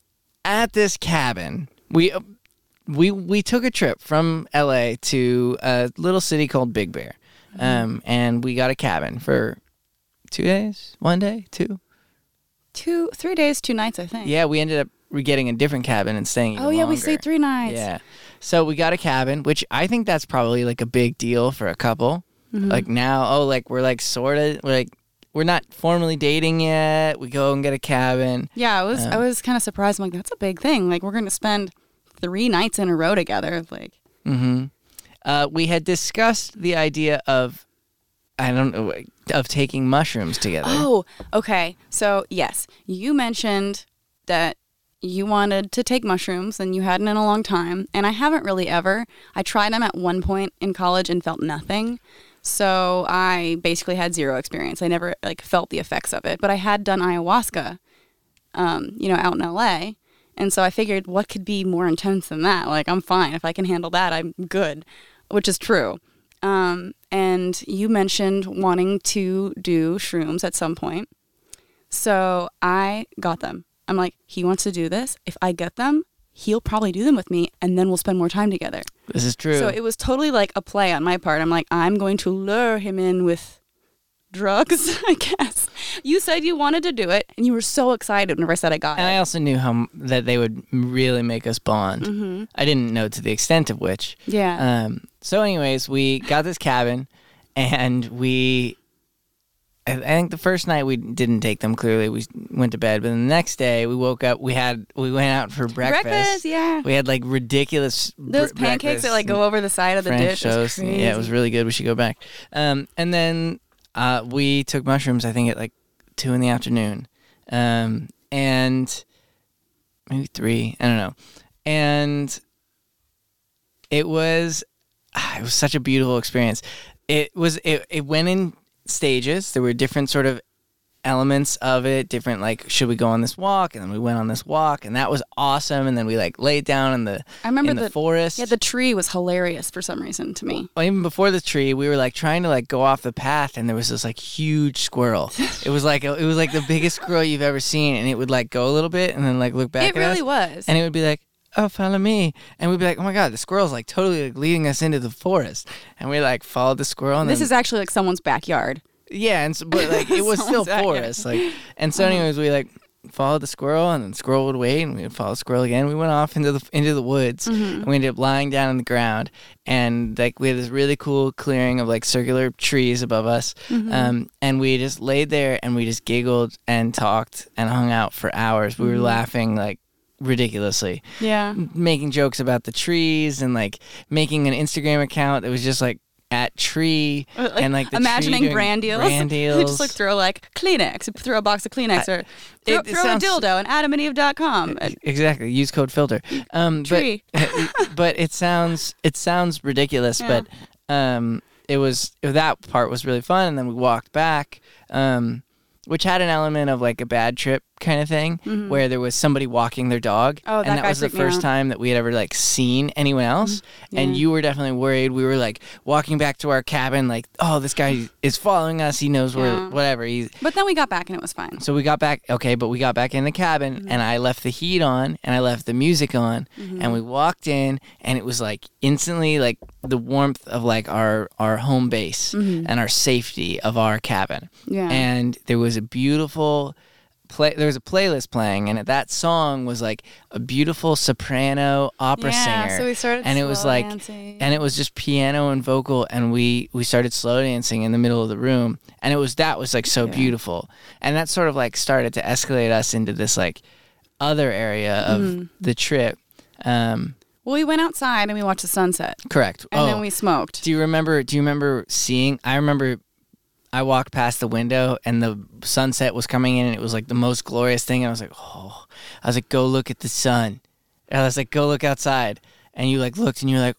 At this cabin, we. Uh, We we took a trip from L A to a little city called Big Bear, um, and we got a cabin for two days, one day, two. Two, three days, two nights, I think. Yeah, we ended up re- getting a different cabin and staying. Even Oh yeah, we longer. stayed three nights. Yeah, so we got a cabin, which I think that's probably like a big deal for a couple. Mm-hmm. Like now, oh, like we're like sort of we're like we're not formally dating yet. We go and get a cabin. Yeah, I was Um, I was kind of surprised. I'm like, that's a big thing. Like, we're going to spend three nights in a row together. Like, Mm-hmm. Uh, we had discussed the idea of, I don't know, of taking mushrooms together. oh, okay. So yes, you mentioned that you wanted to take mushrooms and you hadn't in a long time, and I haven't really ever. I tried them at one point in college and felt nothing. So I basically had zero experience. I never like felt the effects of it, but I had done ayahuasca, um, you know, out in L A. And so I figured, what could be more intense than that? Like, I'm fine. If I can handle that, I'm good, which is true. Um, and you mentioned wanting to do shrooms at some point. So I got them. I'm like, he wants to do this. If I get them, he'll probably do them with me, and then we'll spend more time together. This is true. So it was totally like a play on my part. I'm like, I'm going to lure him in with drugs, I guess. You said you wanted to do it, and you were so excited whenever I said I got and it. I also knew how m- that they would really make us bond. Mm-hmm. I didn't know to the extent of which. Yeah. Um, so, anyways, we got this cabin, and we. I I think the first night we didn't take them. Clearly, we went to bed. But the next day, we woke up. We had we went out for breakfast. Breakfast, yeah. We had like ridiculous Those br- pancakes that breakfast like go over the side of the French dish. It was toast. crazy. Yeah, it was really good. We should go back. Um, and then uh, we took mushrooms. I think at like two in the afternoon, um, and maybe three. I don't know. And it was ah, it was such a beautiful experience. It was it, it went in stages. There were different sort of elements of it, different like, should we go on this walk? And then we went on this walk, and that was awesome. And then we like laid down in the I remember in the, the forest. Yeah, the tree was hilarious for some reason to me. Well, even before the tree, we were like trying to like go off the path, and there was this like huge squirrel. It was like it was like the biggest squirrel you've ever seen, and it would like go a little bit and then like look back It at really us, was. and it would be like, "Oh, follow me," and we'd be like, "Oh my god, the squirrel's like totally like leading us into the forest," and we like followed the squirrel. And This then, is actually like someone's backyard. yeah, and so, but like it was still Someone's backyard. forest, like, and so anyways, we like followed the squirrel, and then the squirrel would wait, and we would follow the squirrel again. We went off into the into the woods, and we ended up lying down on the ground, and like we had this really cool clearing of like circular trees above us, um, and we just laid there and we just giggled and talked and hung out for hours. We were laughing like ridiculously, Yeah. making jokes about the trees and like making an Instagram account that was just like at tree Or, like, and like the imagining tree doing brand deals. brand deals. Just like throw like Kleenex, throw a box of Kleenex, or throw, it throw sounds- a dildo on adam and eve dot com. Exactly. Use code filter. Um, Tree. But, but it sounds it sounds ridiculous. Yeah. But um, it was that part was really fun, and then we walked back, um, which had an element of like a bad trip kind of thing, Mhm. where there was somebody walking their dog, Oh, that and that guy was the freaked me first out. time that we had ever like seen anyone else. Yeah. And you were definitely worried. We were like walking back to our cabin, like, oh, this guy is following us. He knows where, Yeah. whatever. He's But then we got back and it was fine. so we got back, okay, but we got back in the cabin, Mm-hmm. and I left the heat on, and I left the music on, Mm-hmm. and we walked in, and it was like instantly like the warmth of like our our home base and our safety of our cabin. Mm-hmm. Yeah. And there was a beautiful play. There was a playlist playing, and that song was like a beautiful soprano opera Yeah, singer. so we started and it was slow like, dancing. and it was just piano and vocal, and we we started slow dancing in the middle of the room, and it was that was like so Yeah. beautiful, and that sort of like started to escalate us into this like other area of Mm-hmm. the trip. Um, Well, we went outside and we watched the sunset, correct. and oh, then we smoked. do you remember? Do you remember seeing? I remember. I walked past the window and the sunset was coming in, and it was like the most glorious thing. And I was like, oh, I was like, go look at the sun. And I was like, go look outside. And you like looked and you were like,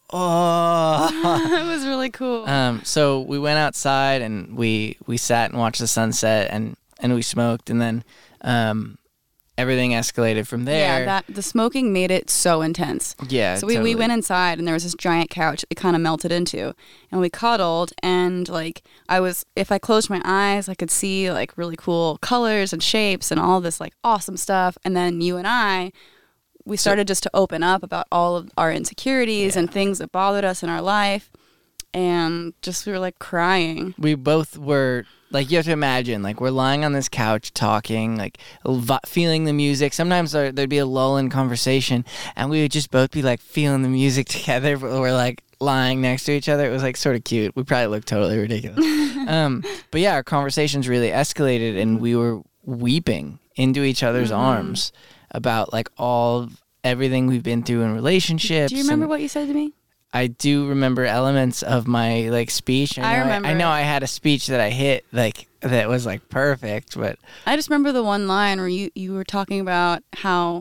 oh. It was really cool. um, so we went outside and we, we sat and watched the sunset, and, and we smoked, and then um, everything escalated from there. Yeah, that the smoking made it so intense. Yeah, So we, totally. we went inside and there was this giant couch it kind of melted into, and we cuddled, and like I was if I closed my eyes I could see like really cool colors and shapes and all this like awesome stuff, and then you and I we started just to open up about all of our insecurities Yeah. and things that bothered us in our life, and just we were like crying. We both were like, you have to imagine, like we're lying on this couch talking, like v- feeling the music. Sometimes there, there'd be a lull in conversation, and we would just both be like feeling the music together, but we're like lying next to each other. It was like sort of cute. We probably looked totally ridiculous. um, but yeah, our conversations really escalated, and we were weeping into each other's Mm-hmm. arms about like all everything we've been through in relationships. Do you remember and- what you said to me? I do remember elements of my like speech. I know remember I, know it. I had a speech that I hit like that was like perfect, but I just remember the one line where you, you were talking about how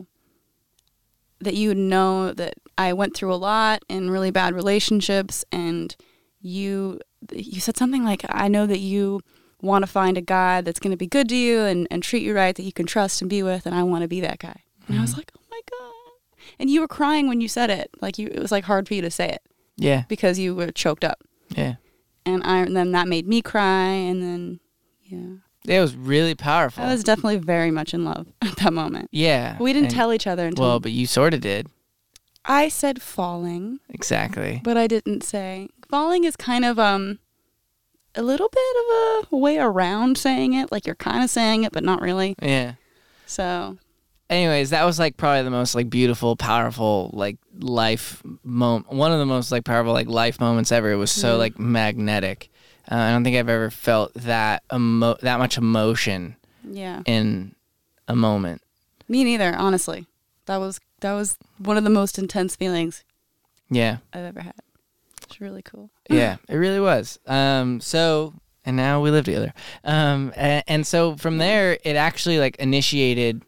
that you know that I went through a lot in really bad relationships, and you you said something like, I know that you want to find a guy that's going to be good to you and, and treat you right, that you can trust and be with, and I want to be that guy. And I was like, oh my God. And you were crying when you said it. Like you, it was like hard for you to say it yeah, because you were choked up. yeah, And I and then that made me cry, and then yeah. it was really powerful. I was definitely very much in love at that moment. yeah, We didn't and- tell each other until Well, but you sort of did I said falling, exactly. but I didn't say falling is kind of um a little bit of a way around saying it. Like you're kind of saying it, but not really. Yeah. So Anyways, that was like probably the most like beautiful, powerful like life moment. One of the most like powerful like life moments ever. It was so Mhm. like magnetic. Uh, I don't think I've ever felt that emo- that much emotion yeah, in a moment. me neither. Honestly, that was that was one of the most intense feelings Yeah. I've ever had. It's really cool. Yeah, it really was. Um, so, and now we live together. Um, and, and so from there, it actually like initiated.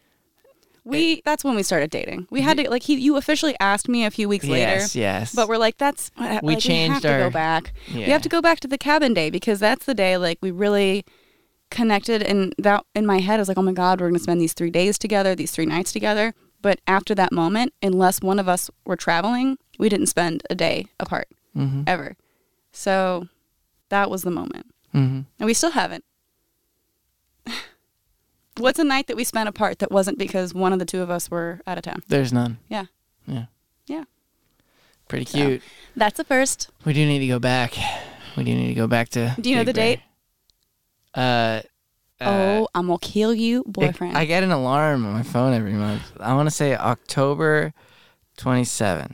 We that's when we started dating. We had to like he you officially asked me a few weeks later. Yes, yes. But we're like, that's like, We changed we have to our- go back. We Yeah. have to go back to the cabin day because that's the day like we really connected. And that in my head I was like, oh my God, we're gonna spend these three days together, these three nights together. But after that moment, unless one of us were traveling, we didn't spend a day apart Mm-hmm. ever. So that was the moment, Mm-hmm. and we still haven't. What's a night that we spent apart that wasn't because one of the two of us were out of town? There's none. Yeah. Yeah. Yeah. Pretty So, cute. That's a first. We do need to go back. We do need to go back to. Do you know Big the date? Bear. Uh, uh, Oh, I'm gonna kill you, it- boyfriend. I get an alarm on my phone every month. I want to say October twenty-seventh.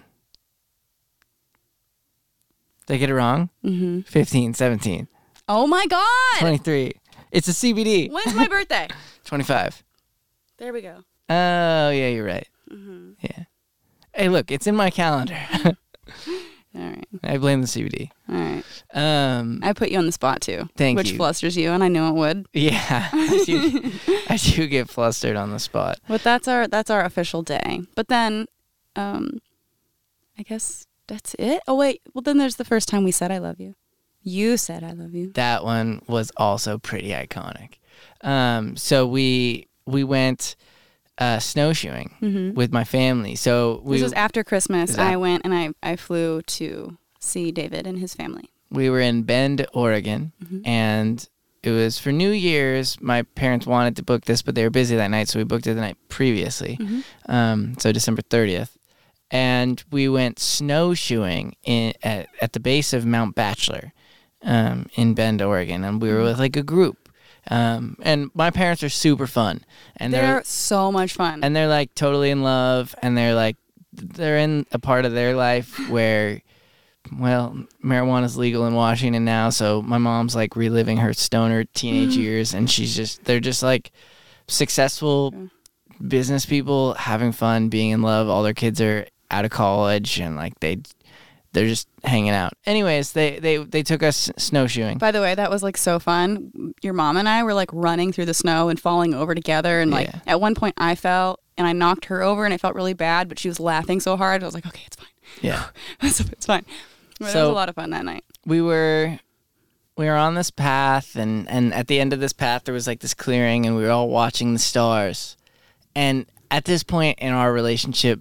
Did I get it wrong? mm-hmm. fifteen, seventeen, Oh my God! twenty-three. It's a C B D. When's my birthday? twenty-five. There we go. Oh, yeah, you're right. Mm-hmm. Yeah. Hey, look, it's in my calendar. All right. I blame the C B D. All right. Um, I put you on the spot too. Thank which you. flusters you, and I knew it would. yeah, I do, I do get flustered on the spot. But that's our that's our official day. But then, um, I guess that's it. Oh wait. Well, then there's the first time we said I love you. You said I love you. That one was also pretty iconic. Um, so we we went uh, snowshoeing Mm-hmm. with my family. So we This was after Christmas. Is that- I went and I, I flew to see David and his family. we were in Bend, Oregon, Mhm. and it was for New Year's. My parents wanted to book this, but they were busy that night, so we booked it the night previously. Mhm. Um, so December thirtieth. And we went snowshoeing in, at, at the base of Mount Bachelor um, in Bend, Oregon. And we were with like a group. Um, and my parents are super fun. And They're they're, so much fun. and they're like totally in love. And they're like, they're in a part of their life where, well, marijuana's legal in Washington now. So my mom's like reliving her stoner teenage years. And she's just, they're just like successful business people having fun, being in love. All their kids are out of college and like they they're just hanging out. Anyways, they they they took us snowshoeing. By the way, that was like so fun. Your mom and I were like running through the snow and falling over together. And like Yeah. at one point I fell and I knocked her over and I felt really bad, but she was laughing so hard. I was like, okay, it's fine. Yeah. it's, it's fine. But it So- was a lot of fun that night. We were we were on this path and and at the end of this path there was like this clearing and we were all watching the stars. And at this point in our relationship,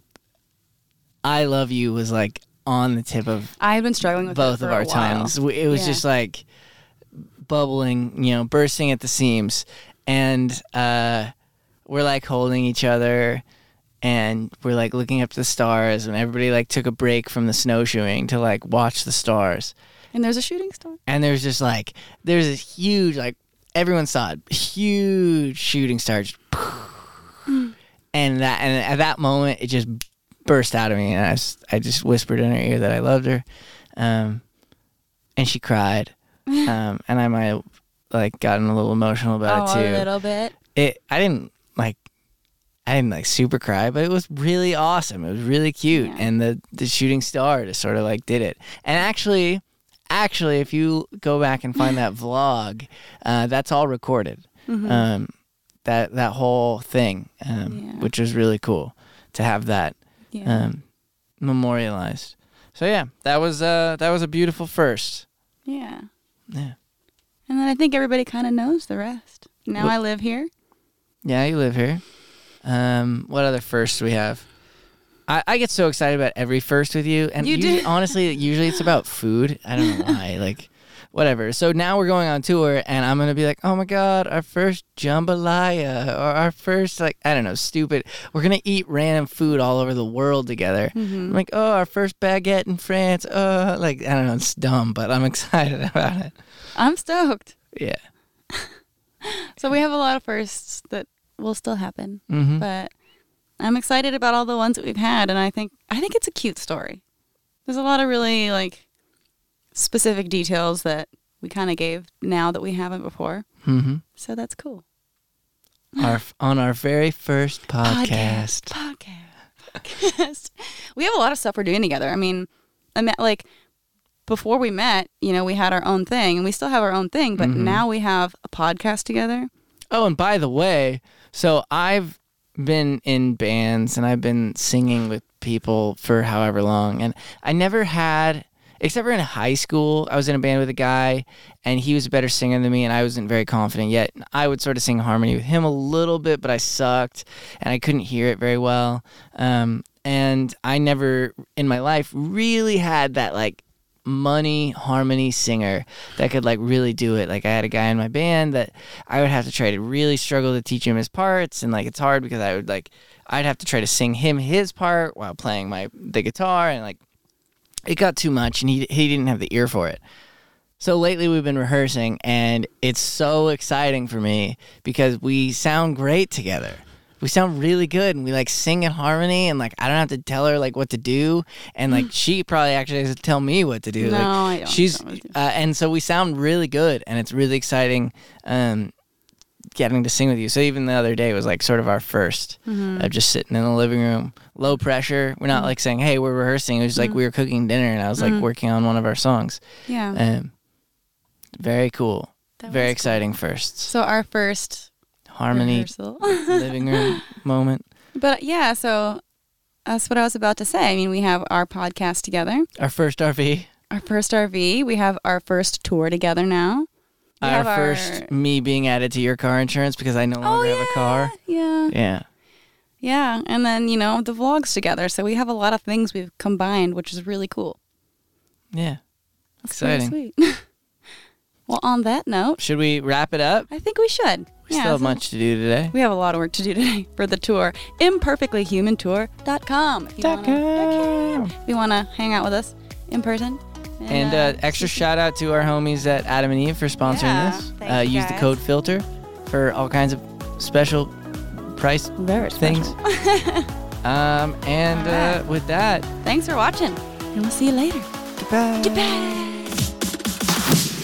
I love you was like on the tip of I had been struggling with it both for of a our while. tongues. We- It was Yeah. just like bubbling, you know, bursting at the seams. And uh, we're like holding each other and we're like looking up to the stars and everybody like took a break from the snowshoeing to like watch the stars. And there's a shooting star. And there's just like, there's this huge, like everyone saw it, huge shooting star. Just, and that, and at that moment it just burst out of me, and I, was, I just whispered in her ear that I loved her, um, and she cried, um, and I might have like gotten a little emotional about oh, it too. a little bit. It, I didn't like, I didn't like super cry, but it was really awesome. It was really cute, Yeah. and the the shooting star just sort of like did it. And actually, actually, if you go back and find that vlog, uh, that's all recorded. Mhm. Um, that that whole thing, um, Yeah. which was really cool to have that Yeah. um, memorialized. So yeah, that was uh, that was a beautiful first. yeah. Yeah, And then I think everybody kind of knows the rest. Now What- I live here. yeah. You live here. Um, what other firsts do we have? I, I get so excited about every first with you, and You do. usually, honestly, usually it's about food. I don't know why. Like, whatever. So now we're going on tour, and I'm gonna be like, oh my god, our first jambalaya, or our first like I don't know, stupid. We're gonna eat random food all over the world together. Mhm. I'm like, oh, our first baguette in France. Uh, like I don't know, it's dumb, but I'm excited about it. I'm stoked. Yeah. So we have a lot of firsts that will still happen. Mm-hmm. But I'm excited about all the ones that we've had, and I think I think it's a cute story. There's a lot of really like specific details that we kind of gave now that we haven't before, Mm-hmm. so that's cool. Our on our very first podcast. podcast, podcast. We have a lot of stuff we're doing together. I mean, I met like before we met, you know, we had our own thing, and we still have our own thing, but Mhm. now we have a podcast together. Oh, and by the way, so I've been in bands and I've been singing with people for however long, and I never had, except for in high school, I was in a band with a guy, and he was a better singer than me, and I wasn't very confident yet. I would sort of sing harmony with him a little bit, but I sucked, and I couldn't hear it very well. Um, and I never, in my life, really had that, like, money harmony singer that could like really do it. Like I had a guy in my band that I would have to try to really struggle to teach him his parts, and like it's hard because I would like I'd have to try to sing him his part while playing my the guitar, and like it got too much, and he he didn't have the ear for it. So lately we've been rehearsing, and it's so exciting for me because we sound great together. We sound really good, and we like sing in harmony, and like I don't have to tell her like what to do, and like she probably actually has to tell me what to do. No, like, I don't she's tell her what to do. uh, and so we sound really good, and it's really exciting um, getting to sing with you. So even the other day was like sort of our 1st Mm-hmm. of just sitting in the living room, low pressure. We're not like saying, "Hey, we're rehearsing." It was just like we were cooking dinner, and I was like Mhm. working on one of our songs. Yeah. Um, very cool, That very was cool. exciting firsts. So our first Harmony rehearsal. living room moment. But yeah, so that's what I was about to say. I mean, we have our podcast together, Our first R V. our first R V. We have our first tour together now. We our have our- first me being added to your car insurance because I no longer oh, have a car. Yeah. Yeah. Yeah. And then, you know, the vlogs together. So we have a lot of things we've combined, which is really cool. Yeah. That's Exciting. pretty sweet. Well, on that note, Should we wrap it up? I think we should. We yeah, still have so- much to do today. We have a lot of work to do today for the tour. imperfectly human tour dot com. If you Dot wanna- com. If you want to hang out with us in person. And uh, extra shout out to our homies at Adam and Eve for sponsoring Yeah, this. thank Uh, you use the guys. code FILTER for all kinds of special price Very things. um, and All right. uh, with that, Thanks for watching, and we'll see you later. goodbye. Goodbye.